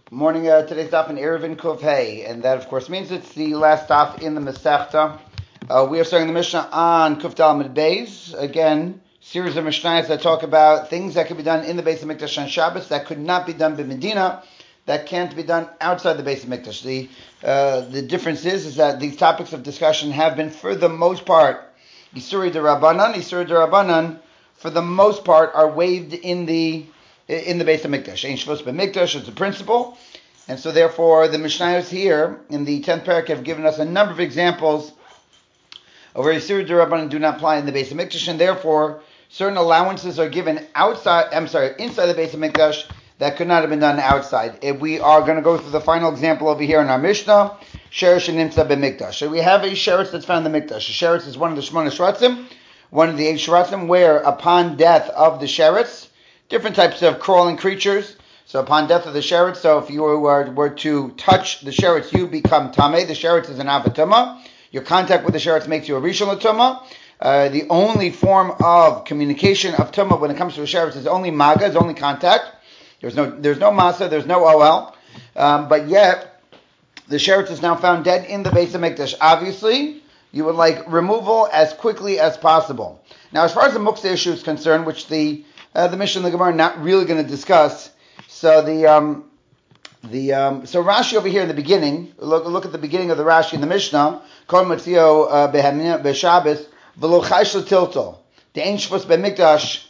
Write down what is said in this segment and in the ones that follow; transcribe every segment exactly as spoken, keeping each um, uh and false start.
Morning, uh, today's daf in Eruvin Kuf Hey, and that of course means it's the last daf in the Masechta. Uh, we are starting the Mishnah on Kuf Dalmid Beis. Again, series of Mishnahs that talk about things that could be done in the Beis Hamikdash on Shabbos that could not be done by Medina, that can't be done outside the Beis Hamikdash. The uh, the difference is, is that these topics of discussion have been, for the most part, Isuri de Rabbanan. Isuri de Rabbanan, for the most part, are waived in the in the Beis Hamikdash. Ein Shvus B'Mikdash is the principle, and so therefore the Mishnayos here in the tenth parak have given us a number of examples of where Yisur D'Rabbanan do not apply in the Beis Hamikdash, and therefore certain allowances are given outside. I'm sorry, inside the Beis Hamikdash that could not have been done outside. If we are going to go through the final example over here in our Mishnah, Sheretz Nimtza B'Mikdash. So we have a sheretz that's found in the Mikdash. A sheretz is one of the Shmona Shratzim, one of the eight Shratzim, where upon death of the sheretz, different types of crawling creatures. So upon death of the sheretz, so if you were, were to touch the sheretz, you become tameh. The sheretz is an avatuma. Your contact with the sheretz makes you a rishon l'tumah. Uh, the only form of communication of tumah when it comes to a sheretz is only maga, is only contact. There's no, there's no masa, there's no O L. Um, but yet, the sheretz is now found dead in the Beis Hamikdash. Obviously, you would like removal as quickly as possible. Now, as far as the muksa issue is concerned, which the Uh, the Mishnah and the Gemara are not really going to discuss. So the um, the um, so Rashi over here in the beginning, look look at the beginning of the Rashi in the Mishnah. Kol Matzio B'Shabbos V'lo Chaysh L'Tiltol De'Ein Shvus B'Mikdash.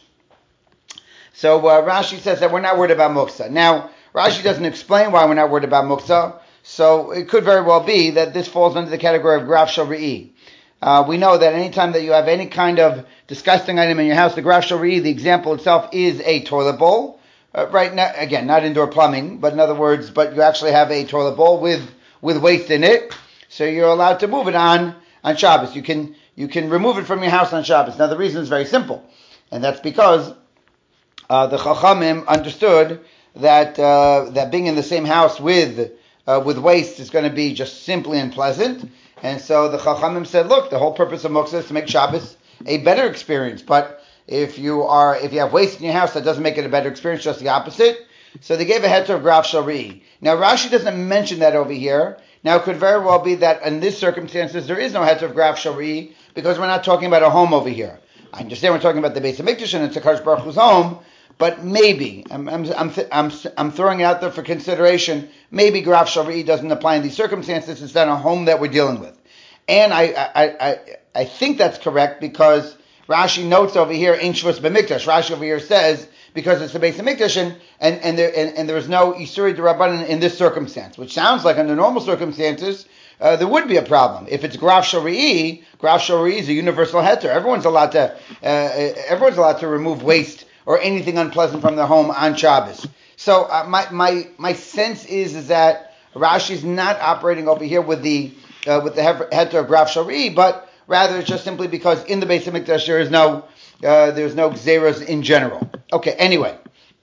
So uh, Rashi says that we're not worried about muksa. Now Rashi doesn't explain why we're not worried about muksa. So it could very well be that this falls under the category of graf shel re'i. Uh, we know that anytime that you have any kind of disgusting item in your house, the graf shel re'i, the example itself is a toilet bowl. Uh, right now, again, not indoor plumbing, but in other words, but you actually have a toilet bowl with, with waste in it. So you're allowed to move it on, on Shabbos. You can, you can remove it from your house on Shabbos. Now the reason is very simple. And that's because, uh, the Chachamim understood that, uh, that being in the same house with, uh, with waste is going to be just simply unpleasant. And so the Chachamim said, look, the whole purpose of muksa is to make Shabbos a better experience. But if you are, if you have waste in your house, that doesn't make it a better experience, just the opposite. So they gave a heter of graf shel re'i. Now Rashi doesn't mention that over here. Now it could very well be that in this circumstances there is no heter of graf shel re'i because we're not talking about a home over here. I understand we're talking about the Beis Hamikdash and it's a Kadosh Baruch Hu's home, but maybe I'm I'm I'm I'm, I'm throwing it out there for consideration. Maybe graf shel re'i doesn't apply in these circumstances. It's not a home that we're dealing with. And I, I, I, I think that's correct because Rashi notes over here, Ein Shvus B'Mikdash. Rashi over here says, because it's the Beis Hamikdash, and, and, and, there, and, and there is no Isuri D'Rabbanan in this circumstance, which sounds like under normal circumstances, uh, there would be a problem. If it's graf shel re'i, graf shel re'i is a universal heter. Everyone's allowed to, uh, everyone's allowed to remove waste or anything unpleasant from their home on Shabbos. So uh, my, my, my sense is, is that Rashi is not operating over here with the Uh, with the heter of graf shel re'i, but rather it's just simply because in the Beis Hamikdash there is no, uh, there's no gzeras in general. Okay, anyway,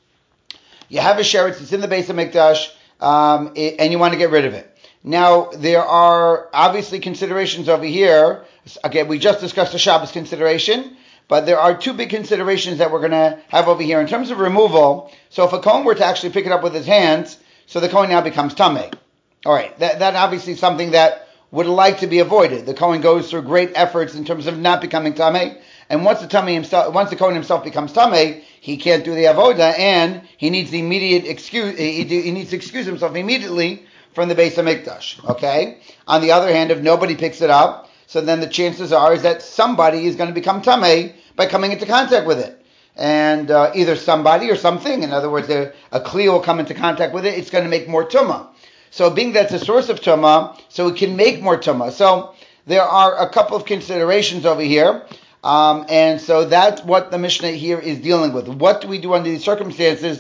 you have a sheretz, it's in the Beis Hamikdash, um, it, and you want to get rid of it. Now there are obviously considerations over here. Again, we just discussed the Shabbos consideration, but there are two big considerations that we're going to have over here in terms of removal. So if a Kohen were to actually pick it up with his hands, so the Kohen now becomes tameh. All right, that that obviously is something that would like to be avoided. The Kohen goes through great efforts in terms of not becoming tameh, and once the tameh himself, once the Kohen himself becomes tameh, he can't do the avoda, and he needs the immediate excuse. He, he needs to excuse himself immediately from the Beis Hamikdash. Okay. On the other hand, if nobody picks it up, so then the chances are is that somebody is going to become tameh by coming into contact with it, and uh, either somebody or something. In other words, a, a kli will come into contact with it. It's going to make more tumah. So being that's a source of tumah, so it can make more tumah. So there are a couple of considerations over here. Um, and so that's what the Mishnah here is dealing with. What do we do under these circumstances?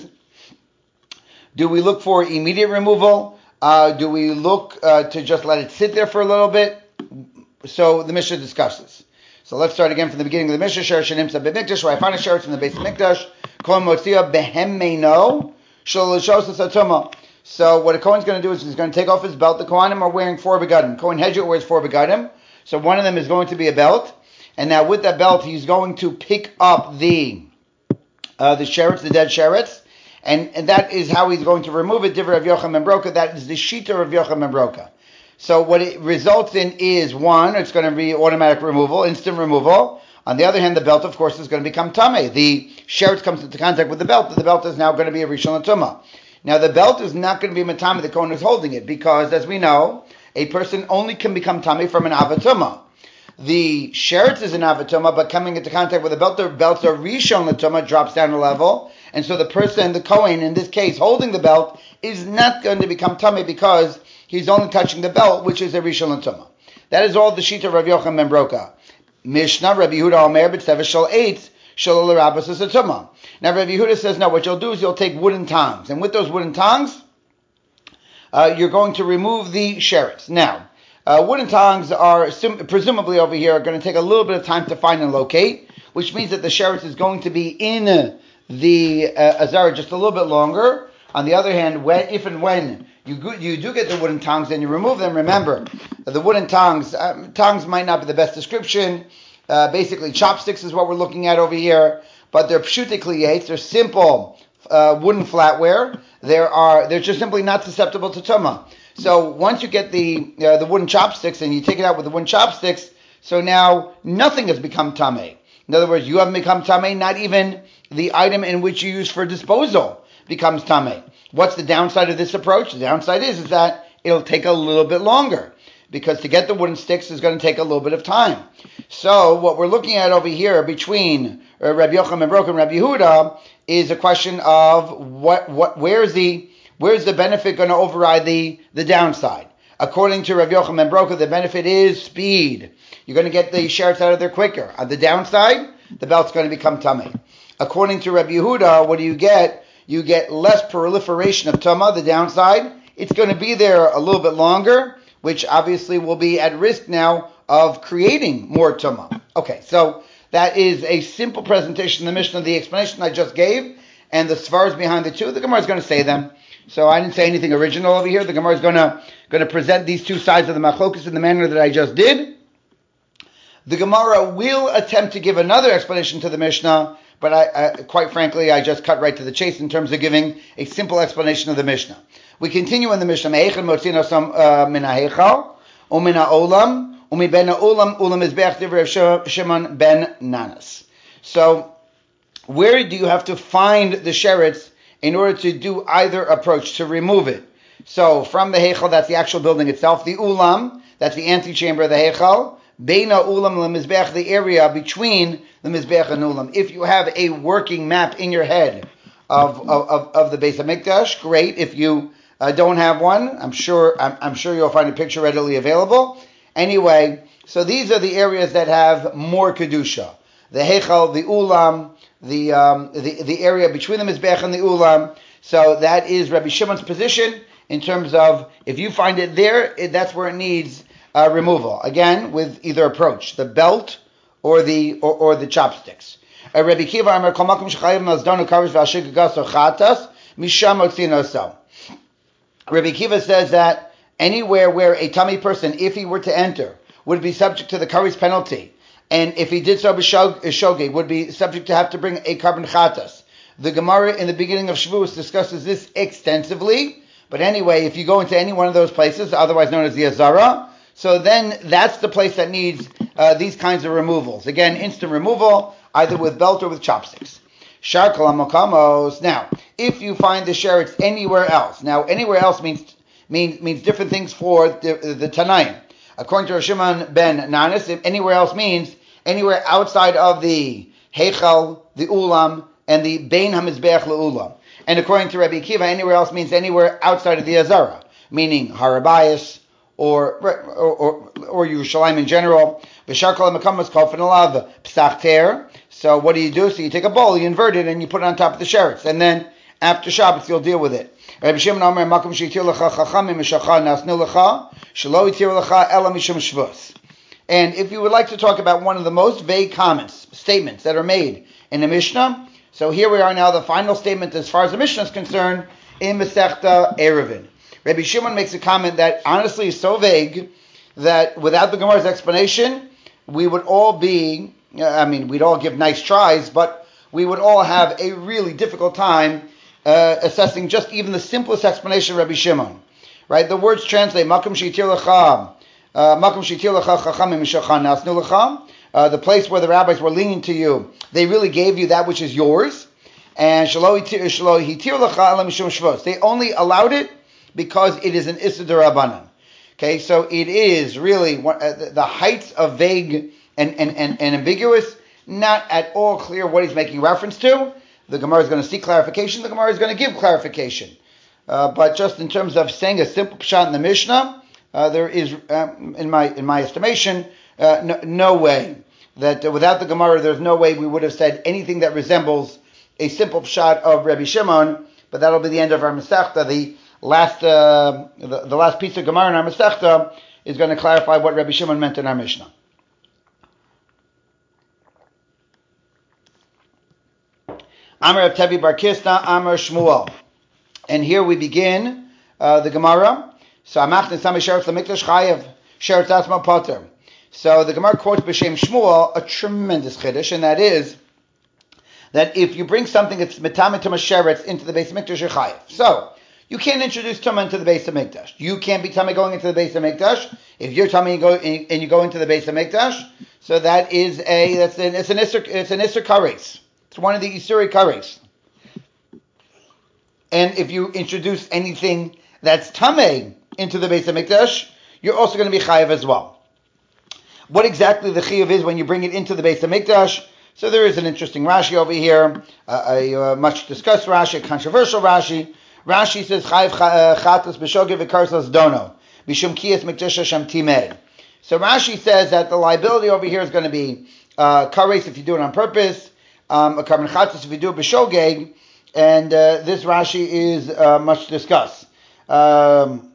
Do we look for immediate removal? Uh, do we look uh, to just let it sit there for a little bit? So the Mishnah discusses. So let's start again from the beginning of the Mishnah. Sheretz Nimtza B'Mikdash, where I find a sheretz in the Beis Hamikdash. Kol Motzia Behemeino Shel Shosas HaTumah. So what a Kohen's going to do is he's going to take off his belt. The Kohanim are wearing four begadim. Kohen Hedger wears four begadim. So one of them is going to be a belt. And now with that belt, he's going to pick up the uh, the sheretz, the dead sheretz. And, and that is how he's going to remove it. Divrei Rav Yochanan ben Broka. That is the shita of Yochanan ben Broka. So what it results in is, one, it's going to be automatic removal, instant removal. On the other hand, the belt, of course, is going to become tamei. The sheretz comes into contact with the belt. The belt is now going to be a rishon l'tumah. Now, the belt is not going to be matame the kohen is holding it, because, as we know, a person only can become tamei from an avatuma. The sheretz is an avatuma, but coming into contact with the belt, the belt's a rishon l'tumah, drops down a level, and so the person, the kohen, in this case, holding the belt, is not going to become tamei because he's only touching the belt, which is a rishon l'tumah. That is all the shita of Rav Yochanan ben Broka. Mishnah, Rabbi Yehuda Omer, b'tzeves shel eitz, shel l'rabbos as a tumah. Now, Rabbi Yehuda says, no, what you'll do is you'll take wooden tongs, and with those wooden tongs, uh, you're going to remove the sheretz. Now, uh, wooden tongs are, sim- presumably over here, are going to take a little bit of time to find and locate, which means that the sheretz is going to be in the uh, azara just a little bit longer. On the other hand, when, if and when you go, you do get the wooden tongs and you remove them, remember, the wooden tongs, um, tongs might not be the best description. Uh, basically, chopsticks is what we're looking at over here, but they're pshutei kliyates, they're simple uh, wooden flatware. There are, they're just simply not susceptible to tumah. So once you get the uh, the wooden chopsticks and you take it out with the wooden chopsticks, so now nothing has become tamei. In other words, you haven't become tamei, not even the item in which you use for disposal becomes tamei. What's the downside of this approach? The downside is, is that it'll take a little bit longer, because to get the wooden sticks is going to take a little bit of time. So what we're looking at over here between uh, Rabbi Yochanan ben Broka and Rabbi Yehuda is a question of what what where's the where's the benefit going to override the the downside? According to Rabbi Yochanan ben Broka, the benefit is speed. You're going to get the sheretz out of there quicker. On the downside, the belt's going to become tamei. According to Rabbi Yehuda, what do you get? You get less proliferation of tumah. The downside, it's going to be there a little bit longer, which obviously will be at risk now of creating more tumah. Okay, so that is a simple presentation of the Mishnah, the explanation I just gave, and the svaras behind the two. The Gemara is going to say them. So I didn't say anything original over here. The Gemara is going to going to present these two sides of the machlokus in the manner that I just did. The Gemara will attempt to give another explanation to the Mishnah, but I, I, quite frankly, I just cut right to the chase in terms of giving a simple explanation of the Mishnah. We continue in the Mishnah. Me'echad motzino sam min ha'hechal, u'min ha'olam, u'mi ben ha'olam, u'lam mizbeach divrei Shimon ben Nanas. So, where do you have to find the sheretz in order to do either approach, to remove it? So, from the hechal, that's the actual building itself. The ulam, that's the antechamber of the hechal. Bein ha'olam le'mizbeach, the area between the mizbeach and ulam. If you have a working map in your head of of, of the Beis HaMikdash, great. If you uh, don't have one, I'm sure I'm, I'm sure you'll find a picture readily available. Anyway, so these are the areas that have more kedusha: the hechal, the ulam, the um, the the area between the mizbeach and the ulam. So that is Rabbi Shimon's position in terms of if you find it there, it, that's where it needs uh, removal. Again, with either approach, the belt or the or, or the chopsticks. Uh, Rabbi Kiva Amar Kol Makom Shechayim Mazdonu Kavish V'Ashik Gas or Chatas Misham Motzino So. Rabbi Kiva says that anywhere where a tummy person, if he were to enter, would be subject to the karis penalty, and if he did so b'shogeg, would be subject to have to bring a carbon chatas. The Gemara in the beginning of Shavuos discusses this extensively, but anyway, if you go into any one of those places, otherwise known as the Azara, so then that's the place that needs uh, these kinds of removals. Again, instant removal, either with belt or with chopsticks. Shar kol hamakamos. Now, if you find the sheretz anywhere else, now anywhere else means means means different things for the, the Tanaim. According to Rav Shimon ben Nanas, anywhere else means anywhere outside of the Heichal, the Ulam, and the Bein HaMizbeach LeUlam. And according to Rabbi Akiva, anywhere else means anywhere outside of the Azara, meaning Har HaBayis or or or, or Yerushalayim in general. V'shar kol hamakamos kofin alav psach ter. So what do you do? So you take a bowl, you invert it, and you put it on top of the sheretz, and then after Shabbos you'll deal with it. Rabbi Shimon Omer makom sheitir lecha chachamim mishacha nasnu lecha shelo yitir lecha ela mishum shvus. And if you would like to talk about one of the most vague comments, statements that are made in the Mishnah, so here we are now, the final statement as far as the Mishnah is concerned in Masechta Eruvin. Rabbi Shimon makes a comment that honestly is so vague that without the Gemara's explanation, we would all be, I mean, we'd all give nice tries, but we would all have a really difficult time uh, assessing just even the simplest explanation of Rabbi Shimon. Right? The words translate Makom Shitir Lecha, Makom Shitir Lecha Chachamim Mishachan Nasnu Lecha. Uh, the place where the rabbis were leaning to you, they really gave you that which is yours. And Shelo Hitir Lecha Ela Mishum Shvos. They only allowed it because it is an Issa D'Rabbanan. Okay, so it is really one, uh, the heights of vague and, and, and, and ambiguous, not at all clear what he's making reference to. The Gemara is going to seek clarification. The Gemara is going to give clarification. Uh, but just in terms of saying a simple pshat in the Mishnah, uh, there is, um, in my in my estimation, uh, no, no way that uh, without the Gemara, there's no way we would have said anything that resembles a simple pshat of Rabbi Shimon. But that'll be the end of our Masechta. The last uh, the, the last piece of Gemara in our Masechta is going to clarify what Rabbi Shimon meant in our Mishnah. Amar of Tevi Bar Kisna, Amar Shmuel. And here we begin uh, the Gemara. So Amachtin Sami Sheretz Lamikdash Chayev Sheretz Atzma Poter. So the Gemara quotes B'Shem Shmuel a tremendous chiddush, and that is that if you bring something that's Metame Tuma Sheretz into the base of Mikdash, you're Chayev. So you can't introduce Tuma into the base of Mikdash. You can't be Tame going into the base of Mikdash. If you're Tame and, go, and you go into the base of Mikdash, so that is a that's an it's an Isser it's an Isser Kares. It's one of the Isuri Kares. And if you introduce anything that's Tameh into the Beis HaMikdash, you're also going to be Chayev as well. What exactly the Chayev is when you bring it into the Beis HaMikdash? So there is an interesting Rashi over here, uh, a uh, much discussed Rashi, a controversial Rashi. Rashi says, Chayev Chatas B'Shogeg V'Karsas Dono, B'Shum Kiyas Mikdash Hashem Timeh. So Rashi says that the liability over here is going to be uh, Kares if you do it on purpose, um, a Karban Chatas if you do it B'Shogeg. And uh, this Rashi is uh, much discussed. Um,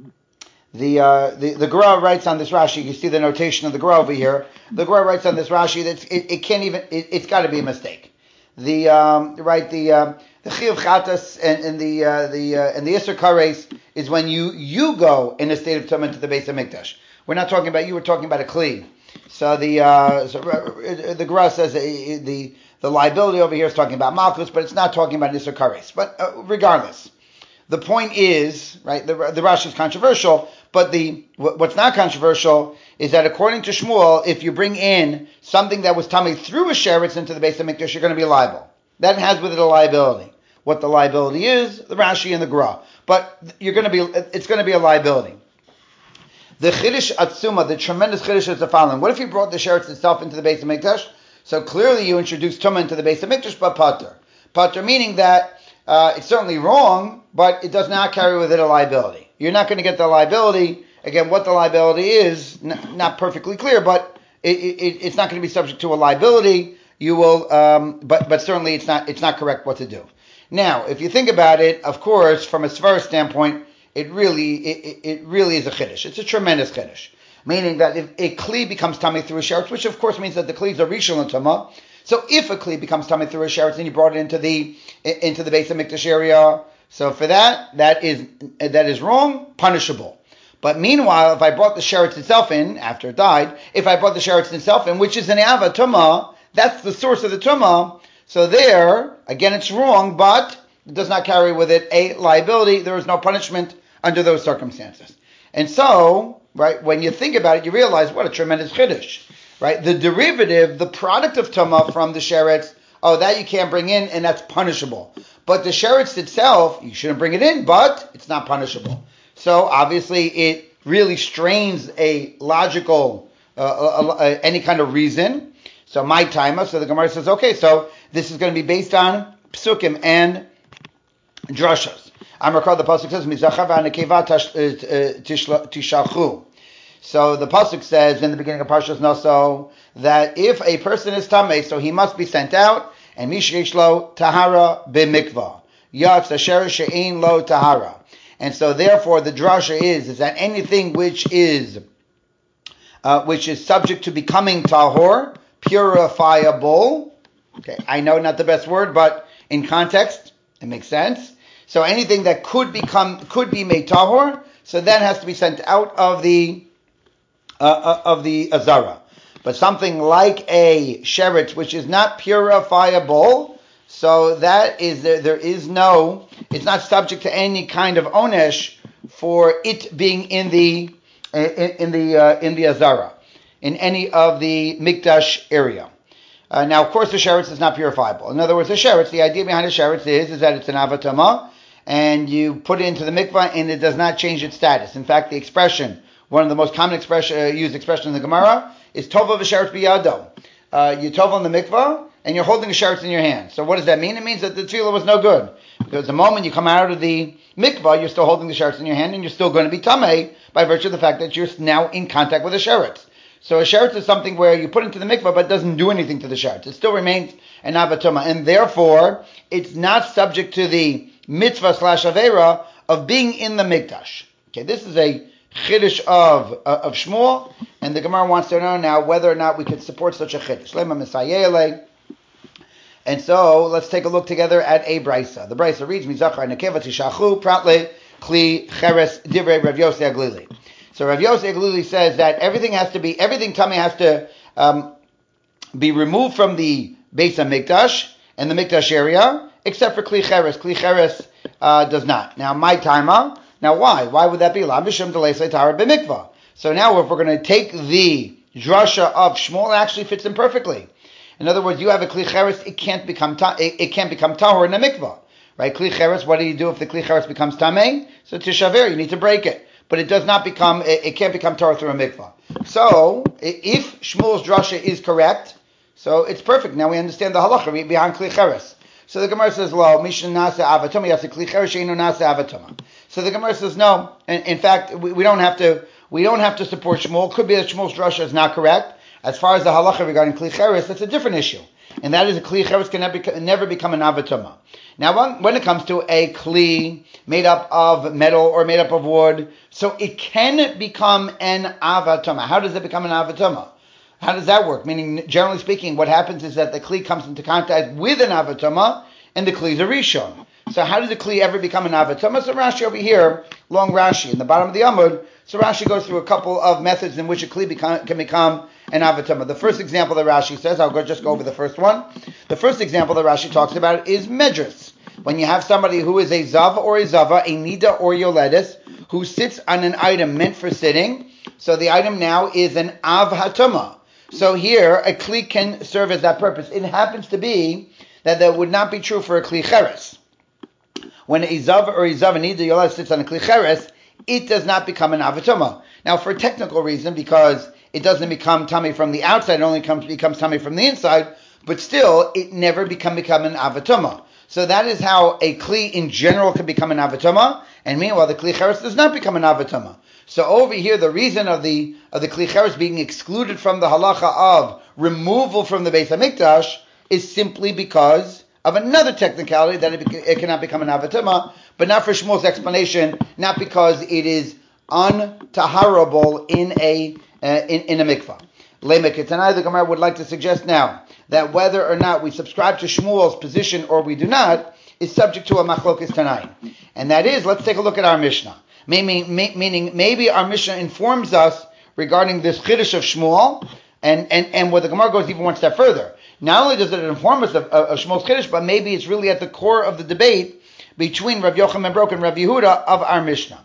the, uh, the the Gra writes on this Rashi. You see the notation of the Gra over here. The Gra writes on this Rashi that it, it can't even. It, it's got to be a mistake. The um, right the um, the Chiyuv Chatas and, and the uh, the uh, and the Isser Kares is when you you go in a state of tumah to the Beis HaMikdash. We're not talking about you. We're talking about a kli. So the uh, so the Gra says uh, the. The liability over here is talking about Malchus, but it's not talking about Nisr Kares. But uh, regardless, the point is, right, the, the Rashi is controversial, but the what's not controversial is that according to Shmuel, if you bring in something that was tummy through a sheretz into the Beis HaMikdash, you're going to be liable. That has with it a liability. What the liability is, the Rashi and the Gra. But you're going to be, it's going to be a liability. The Chiddush Atzuma, the tremendous Chiddush is the following. What if you brought the sheretz itself into the Beis HaMikdash? So clearly you introduced Tumah into the Beis HaMikdash, but Pater. Pater meaning that uh, it's certainly wrong, but it does not carry with it a liability. You're not going to get the liability. Again, what the liability is, n- not perfectly clear, but it, it, it's not going to be subject to a liability. You will, um, but but certainly it's not it's not correct what to do. Now, if you think about it, of course, from a Svara standpoint, it really it, it really is a chiddush. It's a tremendous chiddush. Meaning that if a kli becomes tummy through a sheretz, which of course means that the klis are rishon and tumah. So if a kli becomes tummy through a sheretz and you brought it into the into the Beis HaMikdash area, so for that that is that is wrong, punishable. But meanwhile, if I brought the sheretz itself in after it died, if I brought the sheretz itself in, which is an ava tumah, that's the source of the tumah. So there, again, it's wrong, but it does not carry with it a liability. There is no punishment under those circumstances. And so, right, when you think about it, you realize what a tremendous chiddush, right? The derivative, the product of tumah from the sheretz, oh, that you can't bring in, and that's punishable. But the sheretz itself, you shouldn't bring it in, but it's not punishable. So obviously, it really strains a logical, uh, uh, uh, any kind of reason. So my timer, so the Gemara says, okay, so this is going to be based on psukim and drashas. Amar Kol, the pasuk says, "Mizachav v'anekeva tishalchu." So the pasuk says in the beginning of Parshas Naso that if a person is tamei, so he must be sent out, and mishreish lo tahara b'mikvah yatz asher she'ein lo tahara. And so therefore the drasha is is that anything which is uh, which is subject to becoming tahor, purifiable. Okay, I know not the best word, but in context it makes sense. So anything that could become could be made tahor, so that has to be sent out of the uh, of the azara. But something like a sheretz, which is not purifiable, So that is there. There is no. It's not subject to any kind of onesh for it being in the in, in the uh, in the azara, in any of the mikdash area. Uh, now, of course, the sheretz is not purifiable. In other words, the sheretz, the idea behind the sheretz is is that it's an avatama, and you put it into the mikvah, and it does not change its status. In fact, the expression, one of the most common expression uh, used expression in the Gemara, is tova v'sheretz biyado. Uh, you tova on the mikvah, and you're holding a sheretz in your hand. So what does that mean? It means that the tefillah was no good. Because the moment you come out of the mikvah, you're still holding the sheretz in your hand, and you're still going to be tamei by virtue of the fact that you're now in contact with a sheretz. So a sheretz is something where you put into the mikvah, but it doesn't do anything to the sheretz. It still remains an avatuma, and therefore, it's not subject to the mitzvah slash avera of being in the mikdash. Okay, this is a chiddush of uh, of Shmuel, and the Gemara wants to know now whether or not we could support such a chiddush. Lema misayele. And so let's take a look together at a brisa. The brisa reads, "Mizachar nekeva tishachu pratle kli cheres divrei Rav Yossi Aglili." So Rav Yossi Aglili says that everything has to be, everything tummy has to um, be removed from the Beis HaMikdash and the Mikdash area, except for kli cheres. Kli cheres uh, does not. Now, my taima. Now, why? Why would that be? La mishum delesei tara b'mikvah. So now, if we're going to take the drasha of Shmuel, it actually fits in perfectly. In other words, you have a kli cheres, it can't become ta- it, it can't become tahor in a mikvah, right? Kli cheres, what do you do if the kli cheres becomes tamei? So tishaver, you need to break it, but it does not become, it, it can't become tahor through a mikvah. So if Shmuel's drasha is correct, so it's perfect. Now we understand the halacha behind kli cheres. So the Gemara says, "Lo mishnah nasa avatoma yasa kli cheres sheinu nasa avatoma." So the Gemara says, "No. In, in fact, we, we don't have to. We don't have to support Shmuel. Could be that Shmuel's drasha is not correct." As far as the halacha regarding kli cheres, that's a different issue, and that is a kli cheres can never, never become an avatuma. Now, when, when it comes to a kli made up of metal or made up of wood, so it can become an avatuma. How does it become an avatuma? How does that work? Meaning, generally speaking, what happens is that the kli comes into contact with an avatuma, and the kli is a rishon. So how does the kli ever become an avatuma? So Rashi over here, long Rashi, in the bottom of the Amud, so Rashi goes through a couple of methods in which a kli become, can become an avatuma. The first example that Rashi says, I'll go just go over the first one. The first example that Rashi talks about is medras. When you have somebody who is a zav or a zava, a nida or yoledis, who sits on an item meant for sitting, so the item now is an avhatuma. So here, a kli can serve as that purpose. It happens to be that that would not be true for a kli cheres. When a zav or a zava, nida, yoledis sits on a kli cheres, it does not become an avatuma. Now, for a technical reason, because it doesn't become tummy from the outside, it only comes, becomes tummy from the inside, but still, it never become, become an avatuma. So that is how a kli in general can become an avatuma, and meanwhile, the kli cheres does not become an avatuma. So over here, the reason of the of the kli cheres being excluded from the halacha of removal from the Beis HaMikdash is simply because of another technicality, that it, it cannot become an avatuma, but not for Shmuel's explanation, not because it is untaharable in a uh, in, in a mikvah. Lemeketanai, the Gemara would like to suggest now that whether or not we subscribe to Shmuel's position or we do not is subject to a machlokes tanai, and that is, let's take a look at our Mishnah. Meaning, meaning maybe our Mishnah informs us regarding this chiddush of Shmuel, and, and, and where the Gemara goes even one step further. Not only does it inform us of, of, of Shmuel's chiddush, but maybe it's really at the core of the debate between Rav Yochanan ben Broka and Rav Yehuda of our Mishnah.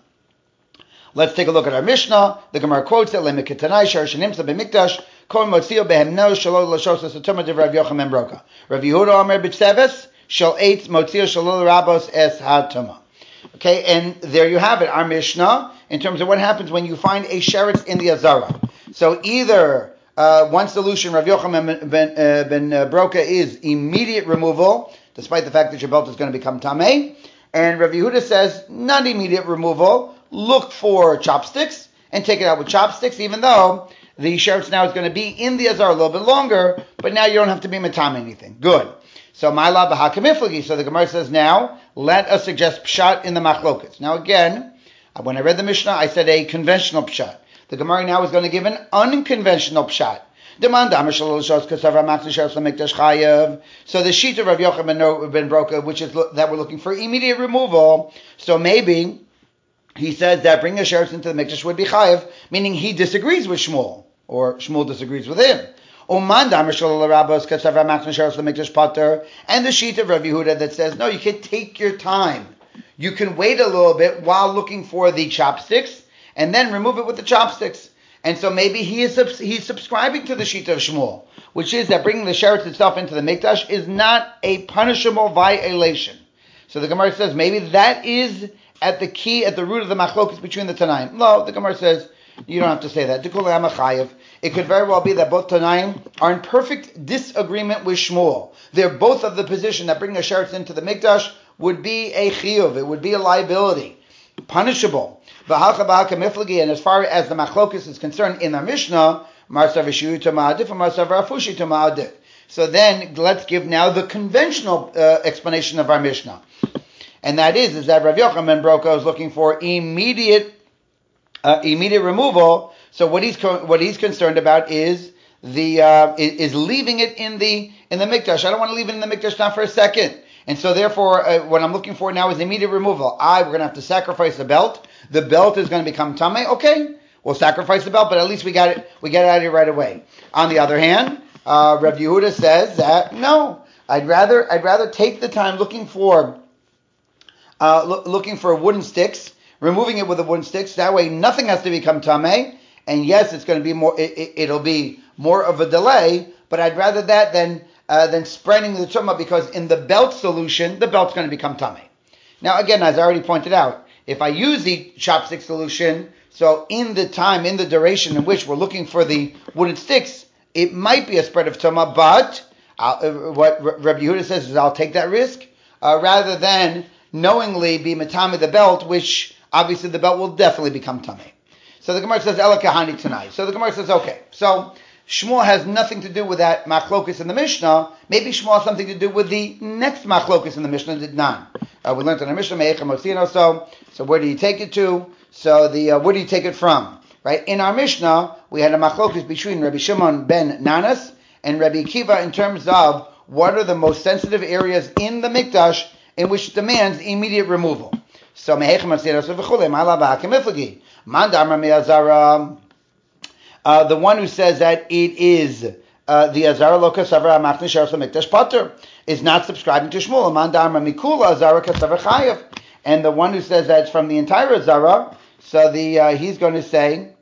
Let's take a look at our Mishnah. The Gemara quotes it, Lemeketanai, Sharshanimsa b'mikdash, Kon motzio behemno, Shalol l'shos l'sotoma de Rav Yochanan ben Broka. Rav Yehuda Omer b'tseves, Shal eitz motzio Shalol rabos es ha-toma. Okay, and there you have it, our Mishnah, in terms of what happens when you find a sheretz in the Azara. So either uh, one solution, Rav Yochanan ben, uh, ben uh, Broka, is immediate removal, despite the fact that your belt is going to become tamei, and Rav Yehuda says not immediate removal, look for chopsticks, and take it out with chopsticks, even though the sheretz now is going to be in the Azara a little bit longer, but now you don't have to be matam anything. Good. So my la b'hakamiflagi. So the Gemara says now, let us suggest pshat in the machlokas. Now again, when I read the Mishnah, I said a conventional pshat. The Gemara now is going to give an unconventional pshat. So the sheet of Rav Yochanan ben Broka, which is that we're looking for immediate removal. So maybe he says that bringing a sheretz into the mikdash would be chayav, meaning he disagrees with Shmuel, or Shmuel disagrees with him. Uman Damar Shalal Rabbos Kasavra Machna Sheretz Lemikdash Pater, and the sheet of Rav Yehuda that says, no, you can take your time. You can wait a little bit while looking for the chopsticks, and then remove it with the chopsticks. And so maybe he is he's subscribing to the sheet of Shmuel, which is that bringing the sheretz itself into the mikdash is not a punishable violation. So the Gemara says maybe that is at the key, at the root of the machlokus between the Tanaim. No, the Gemara says you don't have to say that. It could very well be that both Tanaim are in perfect disagreement with Shmuel. They're both of the position that bringing a sheretz into the mikdash would be a chiyuv, it would be a liability, punishable. And as far as the machlokus is concerned in the Mishnah, so then let's give now the conventional uh, explanation of our Mishnah. And that is, is that Rav Yochanan ben Broka is looking for immediate uh, immediate removal. So what he's co- what he's concerned about is the uh, is, is leaving it in the in the mikdash. I don't want to leave it in the mikdash not for a second. And so therefore, uh, what I'm looking for now is immediate removal. I, we're going to have to sacrifice the belt. The belt is going to become tamei. Okay, we'll sacrifice the belt, but at least we got it. We get it out of here right away. On the other hand, uh, Rav Yehuda says that no, I'd rather I'd rather take the time looking for uh, lo- looking for wooden sticks, removing it with the wooden sticks. That way, nothing has to become tamei. And yes, it's going to be more. It, it, it'll be more of a delay, but I'd rather that than uh, than spreading the tumah, because in the belt solution, the belt's going to become tamei. Now, again, as I already pointed out, if I use the chopstick solution, so in the time, in the duration in which we're looking for the wooden sticks, it might be a spread of tumah, but uh, what Rabbi Yehuda says is I'll take that risk uh, rather than knowingly be matame the belt, which obviously the belt will definitely become tamei. So the Gemara says Ela kahani tonight. So the Gemara says okay. So Shmuel has nothing to do with that machlokus in the Mishnah. Maybe Shmuel has something to do with the next machlokus in the Mishnah, did none. Uh, we learned in the Mishnah, Me'echem Osino, so so where do you take it to? So the uh, where do you take it from? Right? In our Mishnah, we had a machlokus between Rabbi Shimon ben Nanas and Rabbi Akiva in terms of what are the most sensitive areas in the mikdash in which demands immediate removal. So Me'echem Osino, so v'chulei, ma'ala ba'akemiflagi. Mandamar me'azara. Uh, the one who says that it is uh, the Azara lo kasavra machne sheretz lemikdash pater is not subscribing to Shmuel. Mandamar mikula Azara kasavra chayav. And the one who says that it's from the entire Azara, so the uh, he's going to say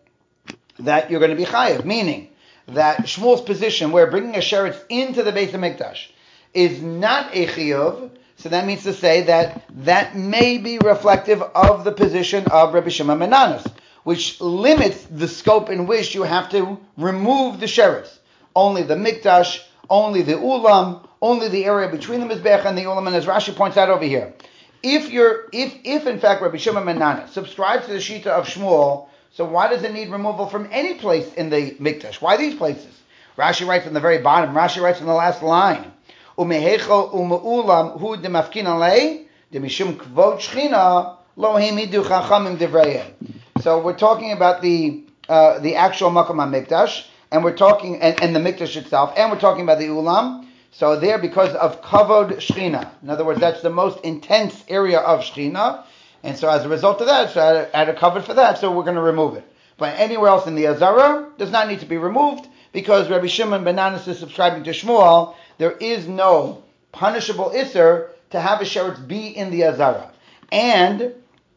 that you're going to be chayav, meaning that Shmuel's position where bringing a sheretz into the Beis HaMikdash is not a chiyuv. So that means to say that that may be reflective of the position of Rabbi Shimon ben Nanas, which limits the scope in which you have to remove the sheretz. Only the mikdash, only the ulam, only the area between the mizbech and the ulam, and as Rashi points out over here. If you're, if, if in fact Rabbi Shimon ben Nanas subscribes to the shita of Shmuel, so why does it need removal from any place in the mikdash? Why these places? Rashi writes in the very bottom, Rashi writes in the last line, Umehecho umeulam hu demafkin alei demishum kvod shchina lo hemidu chachamim divrayim. So we're talking about the uh, the actual Makom HaMikdash, and we're talking and, and the Mikdash itself, and we're talking about the Ulam. So there, because of Kavod Shechina, in other words, that's the most intense area of Shechina, and so as a result of that, so add, add a cover for that, so we're going to remove it. But anywhere else in the Azara does not need to be removed, because Rabbi Shimon ben Nanas is subscribing to Shmuel. There is no punishable Isser to have a sheretz be in the Azara, and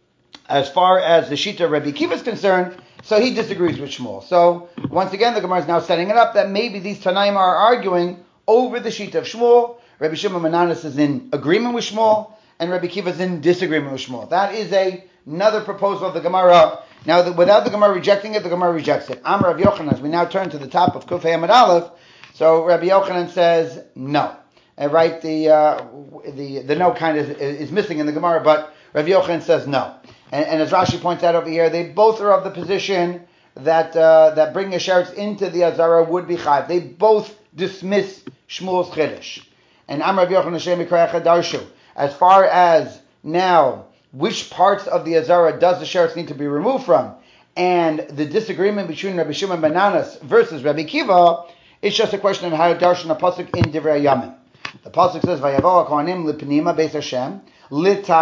as far as the Shita Rabbi Akiva is concerned, so he disagrees with Shmuel. So once again, the Gemara is now setting it up that maybe these Tanaim are arguing over the Shita of Shmuel. Rabbi Shimon ben Nanas is in agreement with Shmuel, and Rabbi Akiva is in disagreement with Shmuel. That is a, another proposal of the Gemara. Now, the, without the Gemara rejecting it, the Gemara rejects it. Amar Rav Yochanan, as we now turn to the top of Kuf Hamad Aleph, so Rabbi Yochanan says no. And right, the uh, the the no kind of is, is missing in the Gemara, but Rabbi Yochanan says no. And, and as Rashi points out over here, they both are of the position that uh, that bringing a sheretz into the Azara would be chayv. They both dismiss Shmuel's chiddush. And Amar Rav Yochanan Shem Mikrayacha Darshu. As far as now, which parts of the Azara does the sheretz need to be removed from, and the disagreement between Rabbi Shimon ben Nanas versus Rabbi Akiva, it's just a question of how to darshan a pasuk in Divrei Yamim. The pasuk says, "Vayavo haKohanim lipnima Beis Hashem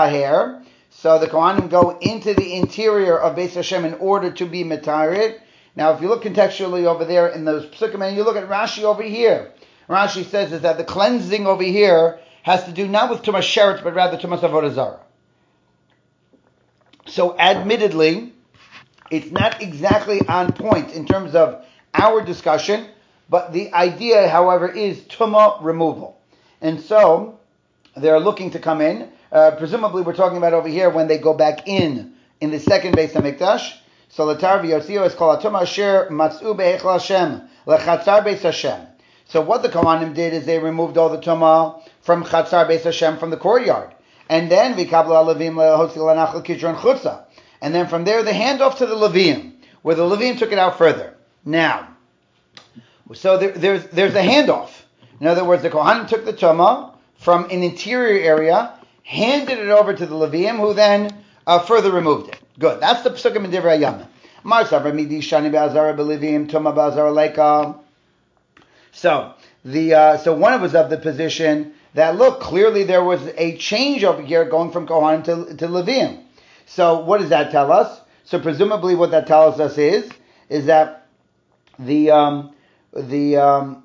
litaher." So the Kohanim go into the interior of Beis Hashem in order to be mitarid. Now, if you look contextually over there in those psukim, and you look at Rashi over here, Rashi says is that the cleansing over here has to do not with Tumas Sheretz, but rather Tumas Avodah Zarah. So, admittedly, it's not exactly on point in terms of our discussion, but the idea, however, is Tumah removal. And so, they're looking to come in. Uh, presumably, we're talking about over here when they go back in, in the second Beis HaMikdash. So, Latar v'Yosio is called Tumah Asher Matzu Be'echel Hashem Lechatzar Beis Hashem. So, what the Kohanim did is they removed all the Tumah from Chatzar Beis Hashem, from the courtyard. And then, V'kablu Alavim Le'hotzi L'Nachal Kidron Chutza. And then from there, the handoff to the Levim, where the Levim took it out further. Now, so there, there's there's a handoff. In other words, the Kohanim took the Tumah from an interior area, handed it over to the Levim, who then uh, further removed it. Good. That's the Psukim in Divrei Hayamim. Mar Savar Midi Shani Be'azara B'Levim Tumah Be'azara Leika. So the uh, so one of us of the position that look, clearly there was a change over here going from Kohanim to to Levim. So what does that tell us? So presumably what that tells us is is that the um, the um,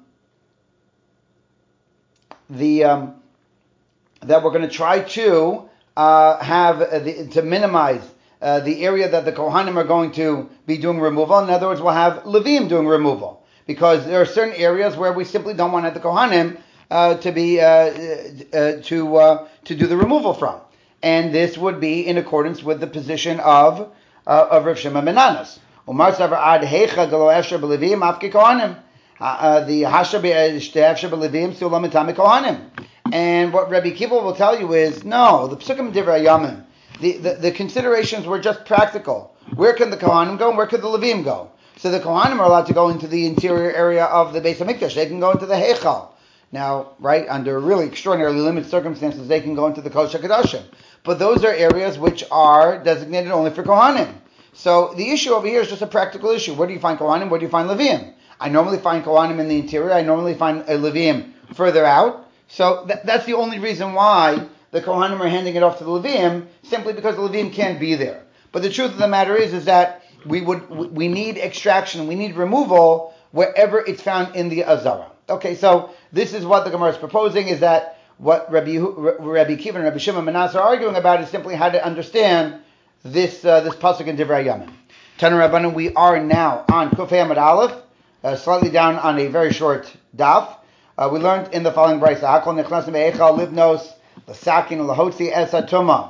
the um, that we're going to try to uh, have uh, the, to minimize uh, the area that the Kohanim are going to be doing removal. In other words, we'll have Levim doing removal, because there are certain areas where we simply don't want the Kohanim uh, to be uh, uh, to uh, to do the removal from. And this would be in accordance with the position of uh, of Rav Shimon ben Anas. Umar savar ad heicha galo efshar b'levim afki kohanim. The hasha efshar b'levim sulam etami kohanim. And what Rabbi Kiva will tell you is, no, the Psukim Divrei Hayamim, the, the the considerations were just practical. Where can the kohanim go and where can the levim go? So the kohanim are allowed to go into the interior area of the Beis HaMikdash. They can go into the heichal. Now, right, under really extraordinarily limited circumstances, they can go into the Kodesh HaKadoshim. But those are areas which are designated only for Kohanim. So the issue over here is just a practical issue. Where do you find Kohanim? Where do you find Levim? I normally find Kohanim in the interior. I normally find a Levim further out. So th- that's the only reason why the Kohanim are handing it off to the Levim, simply because the Levim can't be there. But the truth of the matter is, is that we would we need extraction, we need removal wherever it's found in the Azara. Okay, so this is what the Gemara is proposing, is that what Rabbi Rabbi Kiva and Rabbi Shimon ben Anas are arguing about is simply how to understand this uh, this pasuk in Divrei Hayamim. Tanu Rabbanan, we are now on Kufay Amud Aleph, uh, slightly down on a very short daf. Uh, we learned in the following brayso: Hakol nechnasim be'echal livnos l'sakin l'hotzi es hatuma.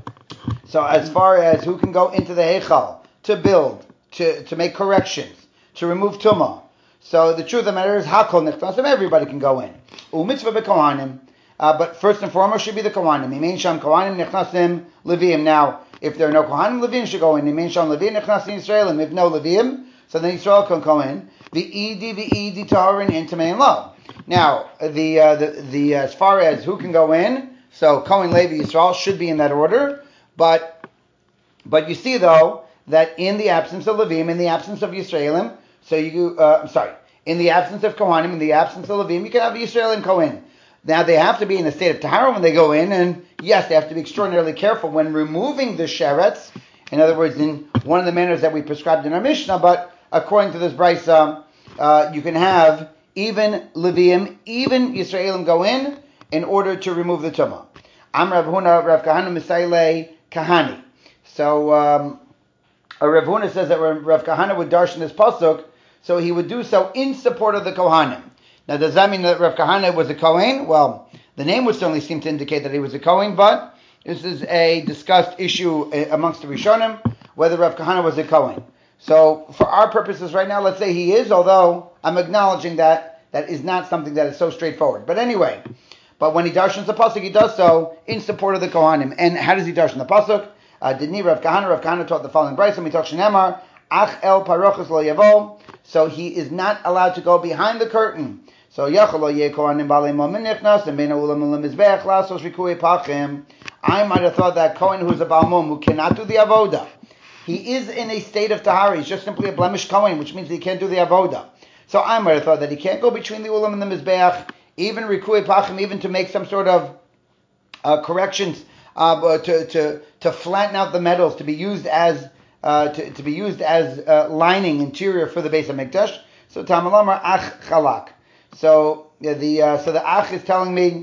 So as far as who can go into the heichal to build, to to make corrections, to remove tumah. So the truth of the matter is, Hakol nechnasim, everybody can go in. U'mitzvah be'kohanim. Uh, but first and foremost should be the Kohanim. Imein Sham Kohanim Nechnasim Levim. Now, if there are no Kohanim, Levim should go in. Imein Sham Levim Nechnasim Yisraelim. If no Levim, so then Yisrael can go in. The Edi, the Edi Taharin into Mein Lo. Now, the uh, the the as far as who can go in, so Kohen, Levi, Yisrael should be in that order. But but you see though that in the absence of Levim, in the absence of Yisraelim, so you uh, I'm sorry, in the absence of Kohanim, in the absence of Levim, you can have Yisraelim Kohen. Now, they have to be in a state of tahara when they go in, and yes, they have to be extraordinarily careful when removing the sheretz, in other words, in one of the manners that we prescribed in our Mishnah, but according to this brayso, uh, you can have even Leviim, even Yisraelim go in, in order to remove the tumah. Am Rav Huna, Rav Kahana Misayle Kahani. So, um, Rav Huna says that Rav Kahana would darshan this pasuk, so he would do so in support of the Kohanim. Now, does that mean that Rav Kahana was a Kohen? Well, the name would certainly seem to indicate that he was a Kohen, but this is a discussed issue amongst the Rishonim, whether Rav Kahana was a Kohen. So, for our purposes right now, let's say he is, although I'm acknowledging that that is not something that is so straightforward. But anyway, but when he darshans the pasuk, he does so in support of the Kohanim. And how does he darshan the pasuk? Didni Rav Kahana, Rav Kahana taught the following brayso, mitoch shenemar, ach el parochos lo yavo. So he is not allowed to go behind the curtain. So Yachalo Ye Kohanim Balei Momin Nichnas and Beina Ulam Ulam Mizbeach Lasos Rikui Pachim. I might have thought that Kohen who is a Balmum who cannot do the avoda, he is in a state of tahara. He's just simply a blemished Kohen, which means he can't do the avoda. So I might have thought that he can't go between the Ulam and the Mizbeach, even Rikui Pachim, even to make some sort of uh, corrections, uh, to to to flatten out the metals to be used as uh, to, to be used as uh, lining interior for the Beis HaMikdash. So Talmud Lomar ach chalak. So yeah, the uh, so the ach is telling me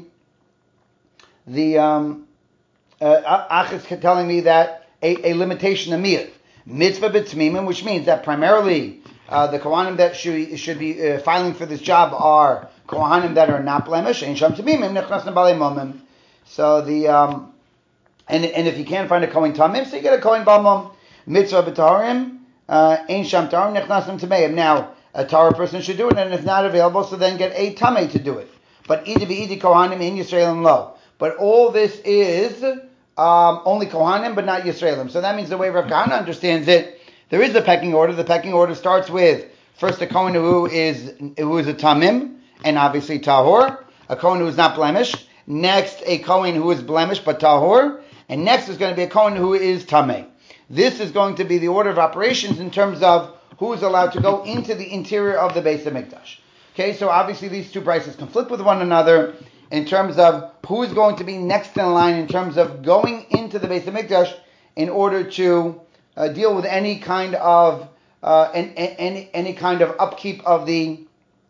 the um, uh, ach is telling me that a, a limitation of miyat mitzvah b'tzmimim, which means that primarily uh, the kohanim that should should be uh, filing for this job are kohanim that are not blemish. Ein sham tzmimim nechnasim balei momim. So the um, and and if you can't find a kohen tamim, so you get a kohen balmom. Mitzvah b'taharim ein sham taharim nechnasim tmeim. Now a Torah person should do it, and if not available, so then get a tamei to do it. But idi v'idi kohanim in Yisraelim lo. But all this is um, only kohanim, but not Yisraelim. So that means the way Rav Kahana understands it, there is a pecking order. The pecking order starts with first a kohen who is who is a tamim and obviously tahor, a kohen who is not blemished. Next, a kohen who is blemished but tahor, and next is going to be a kohen who is tamei. This is going to be the order of operations in terms of who is allowed to go into the interior of the Beis HaMikdash. Okay, so obviously these two prices conflict with one another in terms of who is going to be next in line in terms of going into the Beis HaMikdash in order to uh, deal with any kind of uh, any any kind of upkeep of the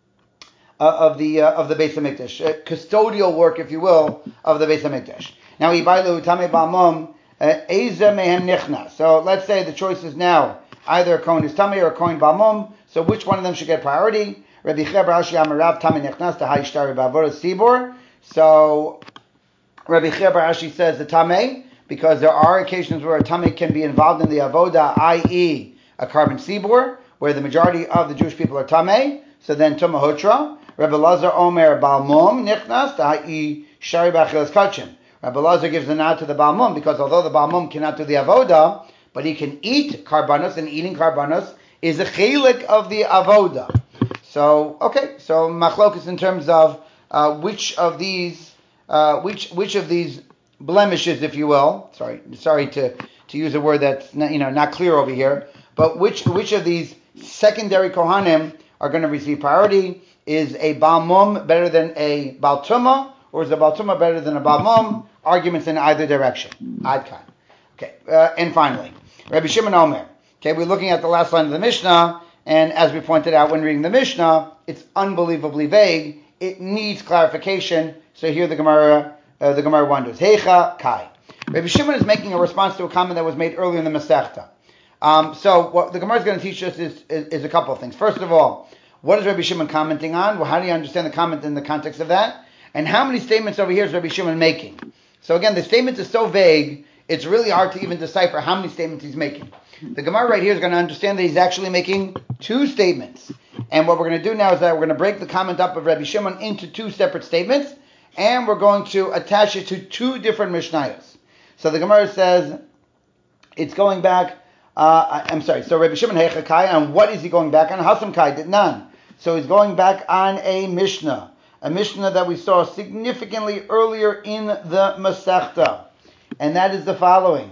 uh, of the uh, of the Beis HaMikdash, uh, custodial work, if you will, of the Beis HaMikdash. Now, Ibailu Tamei Ba'amom Eza Mehem Nichna. So let's say the choice is now either a kohen is tamei or a kohen ba'amom. So which one of them should get priority? Rabbi Chia bar Ashi Amarav Tamei Nichnas to Haishtar Ba'avodas Sibor. So Rabbi Chia bar Ashi says the tamei, because there are occasions where a tamei can be involved in the avoda, that is, a carbon sibor, where the majority of the Jewish people are tamei. So then Tumah Hutra. Rabbi Lazar Omer Ba'amom Nichnas to Haishtar Ba'achilas Kachim. Rabbi Lazar gives the nod to the Ba'amom because although the Ba'amom cannot do the avoda, but he can eat karbanos, and eating karbanos is a chelik of the avoda. So, okay, so machlokus in terms of uh, which of these, uh, which which of these blemishes, if you will, sorry, sorry to, to use a word that's not, you know not clear over here, but which which of these secondary kohanim are going to receive priority? Is a balmum better than a baltuma, or is a baltuma better than a balmum? Arguments in either direction. Adkan. Okay, uh, and finally, Rabbi Shimon Omer. Okay, we're looking at the last line of the Mishnah, and as we pointed out when reading the Mishnah, it's unbelievably vague. It needs clarification. So here the Gemara, uh, the Gemara wonders, Heicha Kai. Rabbi Shimon is making a response to a comment that was made earlier in the Masechta. Um, so what the Gemara is going to teach us is, is, is a couple of things. First of all, what is Rabbi Shimon commenting on? Well, how do you understand the comment in the context of that? And how many statements over here is Rabbi Shimon making? So again, the statement is so vague, it's really hard to even decipher how many statements he's making. The Gemara right here is going to understand that he's actually making two statements. And what we're going to do now is that we're going to break the comment up of Rabbi Shimon into two separate statements, and we're going to attach it to two different Mishnayos. So the Gemara says, it's going back, uh, I'm sorry, so Rabbi Shimon Heicha Kai, and what is he going back on? Hasam Kai did none. So he's going back on a Mishnah. A Mishnah that we saw significantly earlier in the Masechta. And that is the following.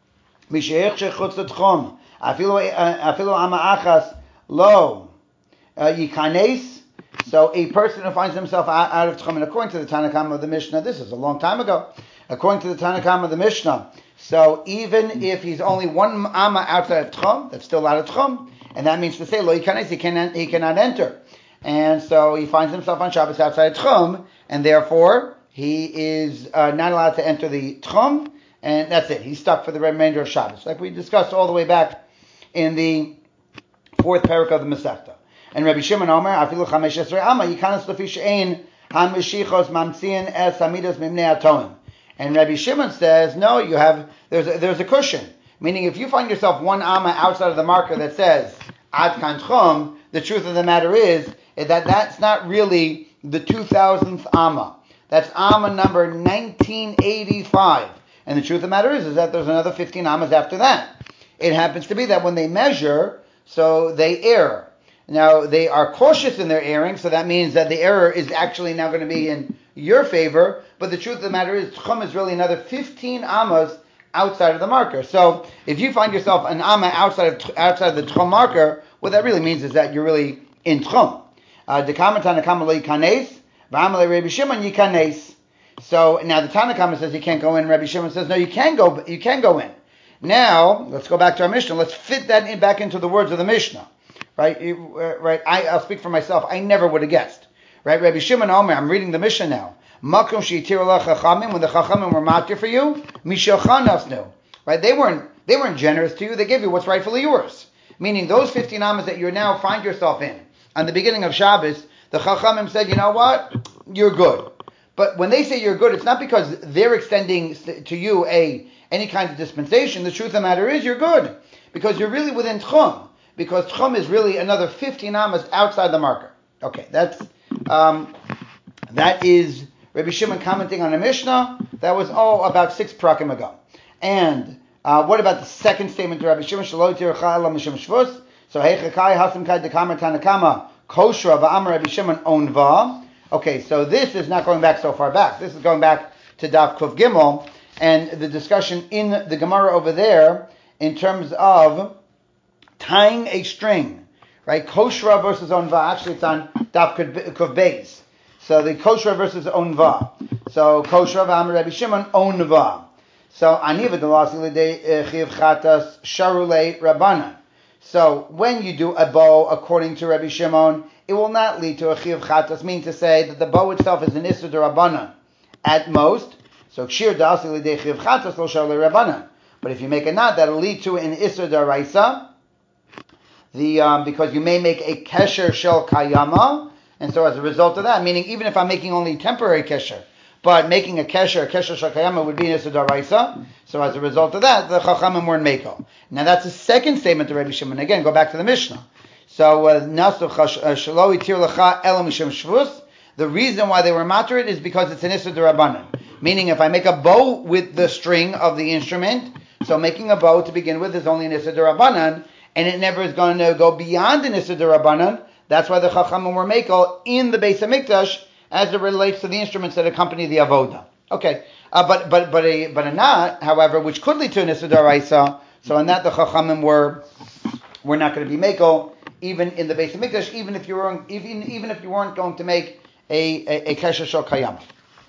Lo yikanes. So a person who finds himself out, out of Tchum, and according to the Tanakam of the Mishnah, this is a long time ago, according to the Tanakam of the Mishnah, so even if he's only one amma outside of Tchum, that's still out of Tchum, and that means to say, lo yikanes, he cannot, he cannot enter. And so he finds himself on Shabbos outside Tchum, and therefore he is uh, not allowed to enter the Tchum, and that's it. He's stuck for the remainder of Shabbos, like we discussed all the way back in the fourth parak of the Masechta. And Rabbi Shimon Omer, afilu chamesh esrei amma yikanas lefi she'ein hamishichos mamtziin es hamidas mimnei atoim. And Rabbi Shimon says, no, you have there's a, there's a cushion, meaning if you find yourself one amma outside of the marker that says ad kan Tchum, the truth of the matter is, is that that's not really the two thousandth amma. That's amma number nineteen eighty-five. And the truth of the matter is, is that there's another fifteen ammas after that. It happens to be that when they measure, so they err. Now, they are cautious in their erring, so that means that the error is actually now going to be in your favor. But the truth of the matter is, Tchum is really another fifteen ammas outside of the marker. So if you find yourself an amma outside of outside of the Tchum marker, what that really means is that you're really in Tchum. Dekama Tanakama lo yikanes, v'amalei Rabbi Shimon yikanes. So now the Tanakama says you can't go in. Rabbi Shimon says no, you can go. You can go in. Now, let's go back to our Mishnah. Let's fit that in back into the words of the Mishnah. Right? Uh, right? I, I'll speak for myself. I never would have guessed. Right? Rabbi Shimon Omer, I'm reading the Mishnah now. Makom she'itiru la chachamim, when the chachamim were matir for you, mishalcha nasnu. Right? They weren't, they weren't generous to you. They gave you what's rightfully yours. Meaning those fifteen amas that you now find yourself in, on the beginning of Shabbos, the chachamim said, you know what? You're good. But when they say you're good, it's not because they're extending to you a any kind of dispensation. The truth of the matter is you're good. Because you're really within tchum. Because tchum is really another fifteen amas outside the marker. Okay, that's um, that is Rabbi Shimon commenting on a Mishnah that was, oh, about six prakim ago. And uh, what about the second statement to Rabbi Shimon? Shelo tircha ela mishum shvus. So heichakai hasim kai dekamer tanakama koshra va'amar Rabbi Shimon onva. Okay, so this is not going back so far back. This is going back to Daf Kuf Gimel, and the discussion in the Gemara over there in terms of tying a string, right? Koshra versus onva. Actually, it's on Daf Kuf Beis. So the koshra versus onva. So koshra v'amar Rabbi Shimon onva. So aniva delasi l'dei chiv chatas sharulei rabbanan. So when you do a bow according to Rabbi Shimon, it will not lead to a chiv chatas, meaning to say that the bow itself is an issur d'rabbanan at most. So kshir dasi l'dei chiv chatas lo sharulei rabbanan. But if you make a knot, that'll lead to an issur d'raisa. The um, because you may make a kesher shel kayama, and so as a result of that, meaning even if I'm making only temporary kesher, but making a kesher, a kesher shel kayama would be an issur d'raisa. So as a result of that, the chachamim weren't meko. Now that's the second statement to Rabbi Shimon. Again, go back to the Mishnah. So nasu shelo itir lecha ela mishum shvus. The reason why they were matir is because it's an issur d'rabbanan. Meaning, if I make a bow with the string of the instrument, so making a bow to begin with is only an issur d'rabbanan, and it never is going to go beyond an issur d'rabbanan. That's why the chachamim were mekel in the Beis Hamikdash as it relates to the instruments that accompany the avoda. Okay, uh, but but but a but a knot, however, which could lead to an issur d'raisa. So on that the chachamim were were not going to be mekel even in the Beis Hamikdash, even if you were even even if you weren't going to make a a, a kesher shel kayam.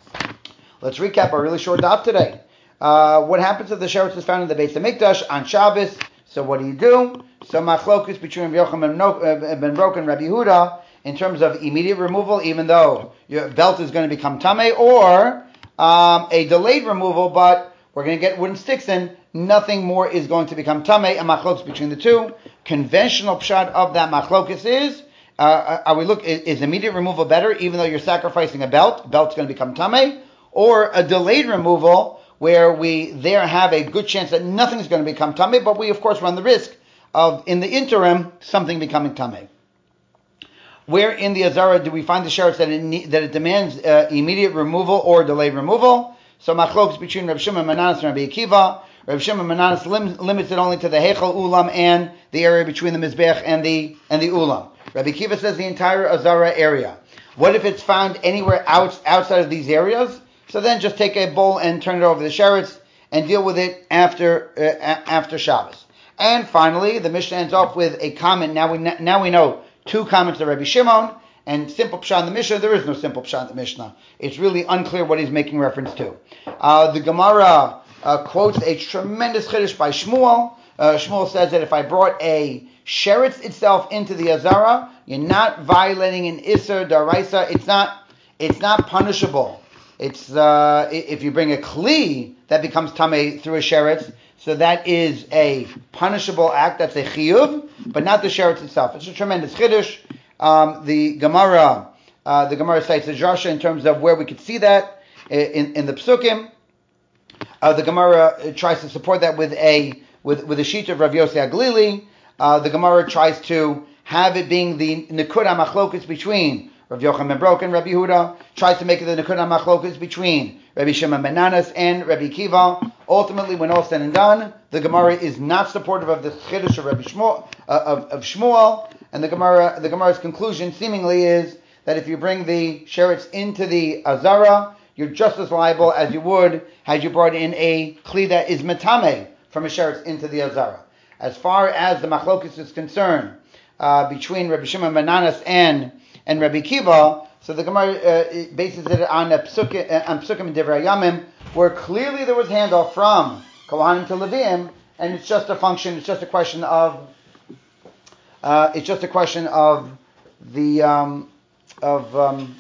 Let's recap our really short daf today. Uh, what happens if the sheretz is found in the Beis Hamikdash on Shabbos? So what do you do? So machlokus between Rabbi Yochanan ben Broken and Rabbi Yehuda in terms of immediate removal, even though your belt is going to become tamei, or um, a delayed removal, but we're going to get wooden sticks in, nothing more is going to become tamei. A machlokus between the two. Conventional pshat of that machlokus is, uh, are we look is, is immediate removal better, even though you're sacrificing a belt? Belt's going to become tamei, or a delayed removal where we there have a good chance that nothing's going to become tamei, but we of course run the risk of in the interim something becoming tamei. Where in the Azara do we find the sheretz that it, that it demands uh, immediate removal or delayed removal? So machlokes between Reb Shimon Mananas and Rabbi Akiva. Reb Shimon Mananas lim, limits it only to the Heichal Ulam and the area between the Mizbech and the and the Ulam. Rabbi Akiva says the entire Azara area. What if it's found anywhere out, outside of these areas? So then just take a bowl and turn it over the sheretz and deal with it after uh, after Shabbos. And finally, the Mishnah ends off with a comment. Now we now we know two comments of Rabbi Shimon, and simple pshat in the Mishnah. There is no simple pshat in the Mishnah. It's really unclear what he's making reference to. Uh, the Gemara uh, quotes a tremendous chiddush by Shmuel. Uh, Shmuel says that if I brought a sheretz itself into the Azara, you're not violating an Isser Daraisa. It's not. It's not punishable. It's uh, if you bring a kli that becomes tamei through a sheretz, so that is a punishable act. That's a chiyuv, but not the sheretz itself. It's a tremendous chiddush. Um, the Gemara, uh, the Gemara cites a drasha in terms of where we could see that in, in the psukim. Uh, the Gemara tries to support that with a with with a sheet of Rav Yossi Aglili. Uh, the Gemara tries to have it being the nekuda machlokus between Rav Yochanan ben Broken and Rabbi Yehuda, tries to make it the nekuda machlokus between Rabbi Shimon ben Nanas and Rabbi Akiva. Ultimately, when all said and done, the Gemara is not supportive of the chiddush of Rabbi Shmuel, uh, of, of Shmuel, and the Gemara, the Gemara's conclusion seemingly is that if you bring the sheretz into the Azara, you're just as liable as you would had you brought in a kli that is metame from a sheretz into the Azara. As far as the machlokus is concerned, uh, between Rabbi Shimon ben Nanas and and Rabbi Akiva, so the Gemara uh, bases it on a psukim, uh, on psukim and divrei yamim, where clearly there was handoff from Kohanim to Leviim, and it's just a function. It's just a question of. Uh, it's just a question of the um, of um,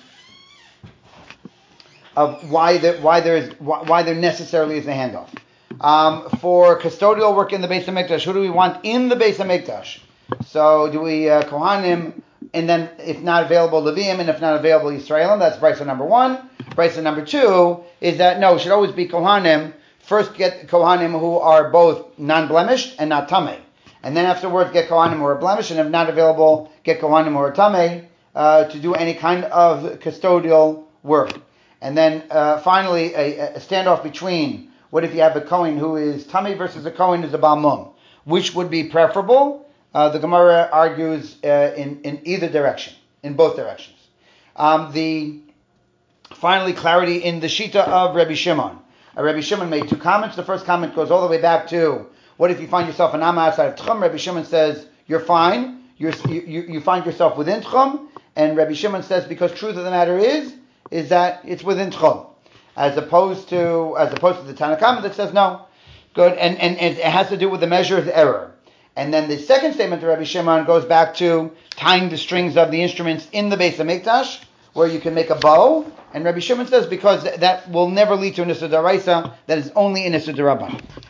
of why there why there is why, why there necessarily is a handoff. Um, for custodial work in the Beis Hamikdash, who do we want in the Beis Hamikdash? So do we uh, Kohanim, and then if not available Leviim, and if not available Yisraelim? That's Brisa number one. Brisa number two is that no, it should always be Kohanim. First get Kohanim who are both non-blemished and not Tameh. And then afterwards get Kohanim who are blemished, and if not available, get Kohanim who are Tameh uh, to do any kind of custodial work. And then uh, finally, a, a standoff between what if you have a Kohen who is Tameh versus a Kohen who is a Baal Mum. Which would be preferable? Uh, the Gemara argues uh, in, in either direction, in both directions. Um, the Finally, clarity in the Shita of Rabbi Shimon. Uh, Rabbi Shimon made two comments. The first comment goes all the way back to what if you find yourself an Amma outside of Tchum? Rabbi Shimon says, you're fine. You're, you, you find yourself within Tchum. And Rabbi Shimon says, because truth of the matter is, is that it's within Tchum. As opposed to, as opposed to the Tanna Kama that says no. Good. And, and, and it has to do with the measure of the error. And then the second statement of Rabbi Shimon goes back to tying the strings of the instruments in the Beis Hamikdash, where you can make a bow. And Rabbi Shimon says, because that will never lead to an Issur D'Oraisa, that is only an Issur D'Rabbanan.